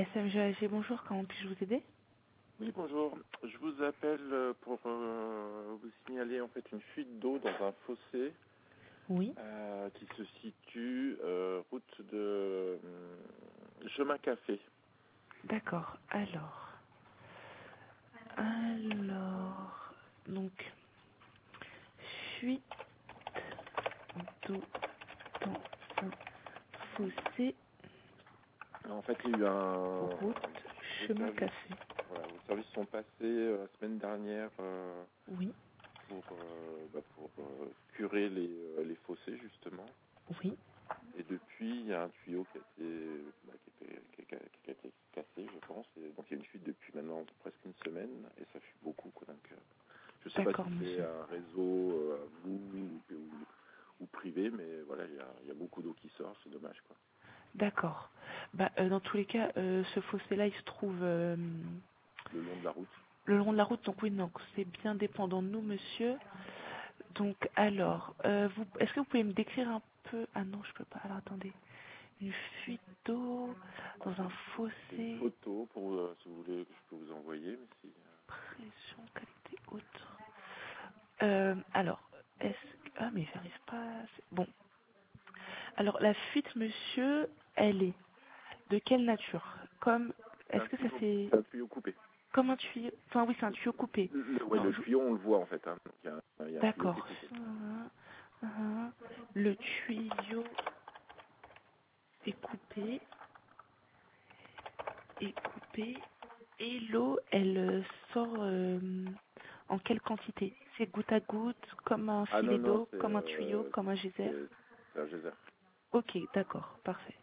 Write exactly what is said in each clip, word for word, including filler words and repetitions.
S M G A G, bonjour, comment puis-je vous aider? Oui, bonjour. Je vous appelle euh, pour euh, vous signaler en fait une fuite d'eau dans un fossé Oui. euh, qui se situe euh, route de euh, Chemin Café. D'accord, alors. Alors. Donc, fuite d'eau dans un fossé, En fait, il y a eu un... route, Vos chemin services, café. voilà, vos services sont passés euh, la semaine dernière euh, Oui, pour, euh, bah, pour euh, curer les, euh, les fossés, justement. oui. Et depuis, il y a un tuyau qui a été, bah, qui a été, qui a- qui a été cassé, je pense. Et donc, il y a une fuite depuis maintenant presque une semaine. Et ça fuit beaucoup, quoi. Donc, euh, je ne sais pas si D'accord, c'est monsieur. un réseau euh, à vous ou, ou, ou privé, mais voilà, il y a, il y a beaucoup d'eau qui sort. C'est dommage, quoi. D'accord. Bah, euh, dans tous les cas, euh, ce fossé-là, il se trouve euh, Le long de la route. le long de la route. Donc oui, donc c'est bien dépendant de nous, monsieur. Ouais. Donc, alors, euh, vous, est-ce que vous pouvez me décrire un peu... Ah non, je peux pas. Alors, attendez. Une fuite d'eau Alors, dans j'ai un j'ai une fossé. photo pour, euh, si vous voulez, que je peux vous envoyer. Mais si, euh, Pression, qualité haute. Euh, alors, est-ce... Ah, mais j'arrive pas... c'est- Bon. Alors, la fuite, monsieur, elle est de quelle nature? Comme... c'est Est-ce un que ça tuyau, fait... c'est un tuyau coupé. Comme un tuyau... Enfin, oui, c'est un tuyau coupé. Le, le- ouais, Non, le je... tuyau, on le voit en fait. Hein. Donc, il y a un, il y a un tuyau qui est D'accord. coupé. Uhum, uhum. Le tuyau est coupé. Est coupé. Et l'eau, elle euh, sort euh, en quelle quantité? C'est goutte à goutte, comme un Ah non, filet non, d'eau, c'est comme un tuyau, euh, comme un geyser? c'est c'est un geyser. Ok, d'accord, parfait.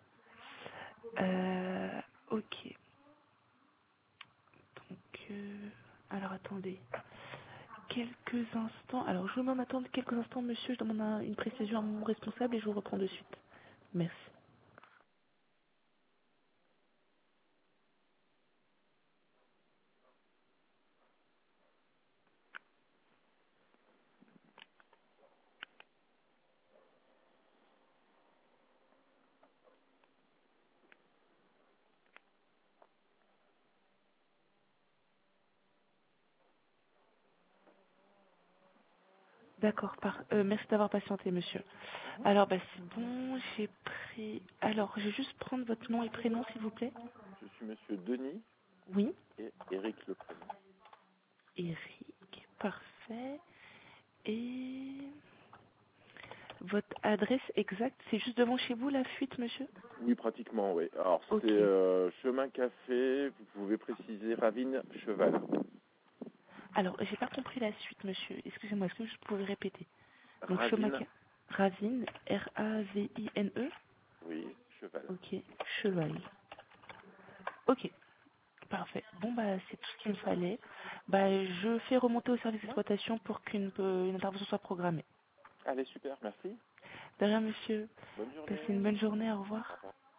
Euh, ok. Donc, euh, alors attendez. Quelques instants. Alors, je vous demande d'attendre quelques instants, monsieur. Je demande un- une précision à mon responsable et je vous reprends de suite. Merci. D'accord, par... euh, merci d'avoir patienté, monsieur. Alors, bah, c'est bon, j'ai pris... Alors, je vais juste prendre votre nom et prénom, s'il vous plaît. Je suis monsieur Denis Oui, et Eric le prénom. Eric, parfait. Et votre adresse exacte, c'est juste devant chez vous, la fuite, monsieur? Oui, pratiquement, oui. Alors, c'est Ok. euh, Chemin Café, vous pouvez préciser Ravine Cheval. Alors, j'ai pas compris la suite, monsieur. Excusez-moi, est-ce que vous pouvez répéter? Donc, Ravine, Chemaca... Ravine, R A V I N E. oui, Cheval. Ok, cheval. Ok, parfait. Bon, bah, c'est tout ce qu'il me fallait. Bah, je fais remonter au service d'exploitation pour qu'une euh, une intervention soit programmée. Allez, super, merci. De rien, monsieur. Bonne Passez journée. une bonne journée, au revoir. Au revoir.